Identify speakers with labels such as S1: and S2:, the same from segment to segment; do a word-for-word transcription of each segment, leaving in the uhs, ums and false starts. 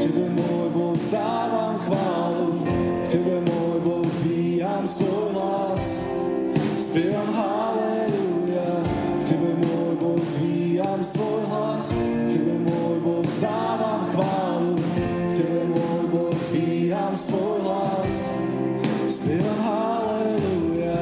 S1: Tebe, môj Boh, vzdávam chválu, k Tebe, môj Boh, dvíham svoj hlas. Spievam halleluja, k Tebe, môj Boh, dvíham svoj hlas. K Tebe, môj Boh, vzdávam chválu, k Tebe, môj Boh, dvíham svoj hlas. Spievam halleluja.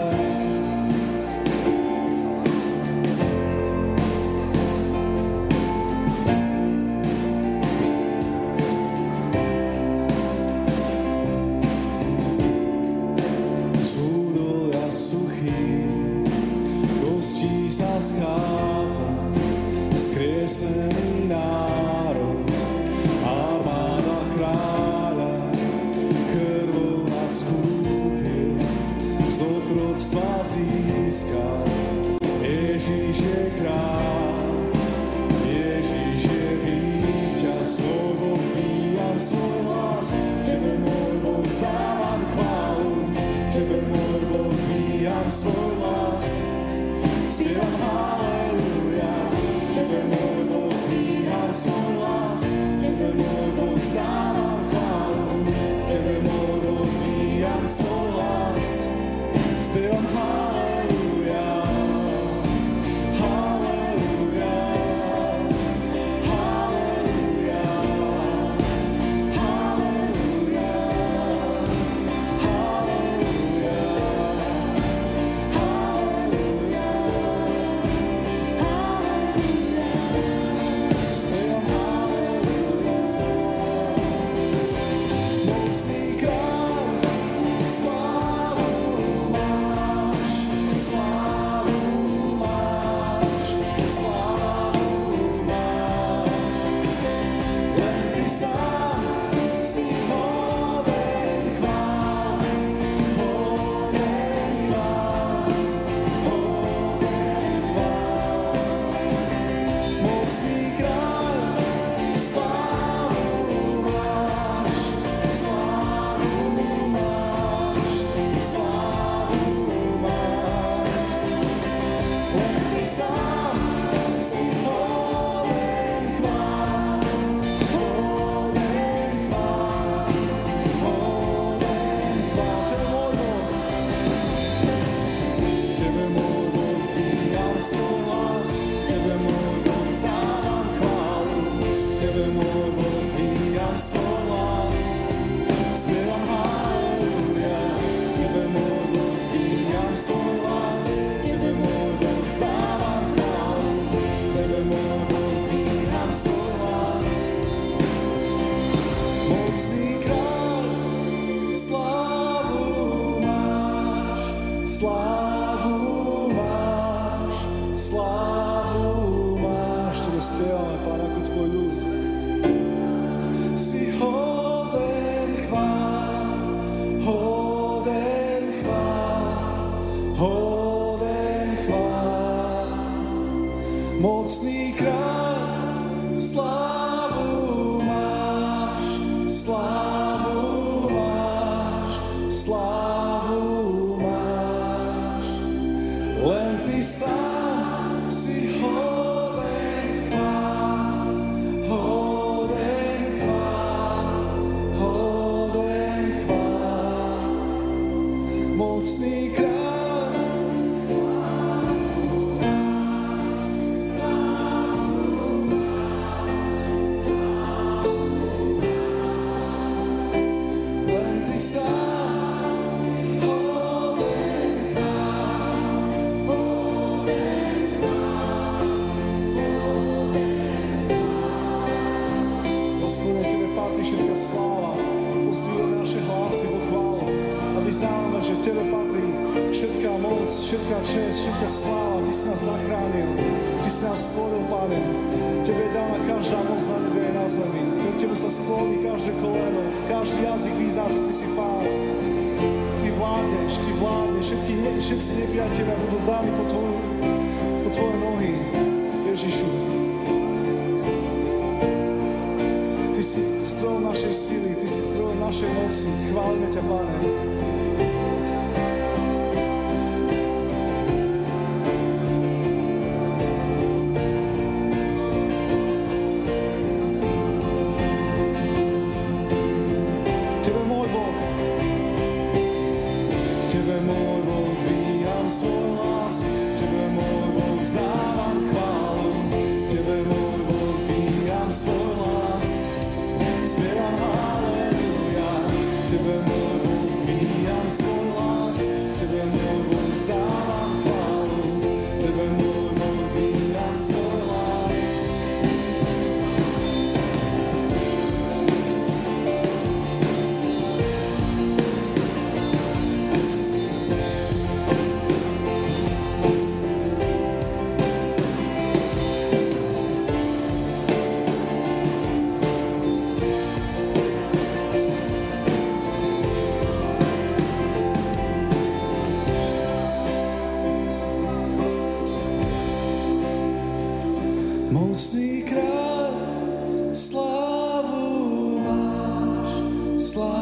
S1: Súdolia suchý, kostí sa schádza, skriesený národ, armáda kráľa, krvou nás kúpil, z otroctva získal. Ježiš je kráľ, Ježiš je víťaz, svoj Boh, dvíham svoj hlas. Tebe, môj Boh, vzdávam chválu, Tebe, môj Boh, dvíham svoj hlas. Spievam halleluja, Tebe, môj Boh, dvíham svoj hlas. Tebe, môj Boh, vzdávam chválu, Tebe, môj Boh, dvíham svoj hlas. Spievam halleluja, halleluja, halleluja, halleluja, halleluja, halleluja, halleluja. Spievam halleluja. Mocný kráľ, slávu máš, slávu máš, slávu máš. Len Ty sám si hoden chvál, hoden chvál, hoden chvál. Mocný kráľ, slávu máš, slávu máš, slávu máš. Len Ty sám si hoden chvál, hoden chvál, hoden chvál. Tebe, môj Boh, dvíham svoj hlas. Tebe, môj Boh, vzdávam chválu, Tebe, môj Boh, dvíham svoj hlas. Spievam halleluja, Tebe, môj Boh, dvíham svoj hlas. Tebe, môj Boh, vzdávam chválu, Tebe, môj Boh, dvíham svoj hlas. Mocný kráľ, slávu máš, slávu máš, slávu máš. Tebe spievame, Pán, ako Tvoj ľud. Si hoden chvál, hoden chvál, hoden chvál. Mocný kráľ, slávu máš, slávu máš, slávu máš. Len Ty sám si hoden chvál, hoden chvál, hoden chvál. Mocný kráľ, len Ty sám hoden chvál, hoden chvál, hoden chvál. Hospodine, Tebe patrí všetká sláva, pozdvihujeme naše hlasy vo chválu a vyznávame, že Tebe patrí všetká moc, všetká česť, všetká sláva. Ty si nás zachránil, Ty si nás stvoril, Pane. Tebe je dána každá moc na nebi aj na zemi. Pred Tebe sa skloní každé koleno, každý jazyk vyzná, že Ty si Pán. Ty vládneš, Ty vládneš, všetky, všetci nepriatelia budú dáni po Tvoju, po Tvoje nohy, Ježišu. Ty si zdrojom našej sily, Ty si zdrojom našej moci. Chválime ťa, Pane. Sláva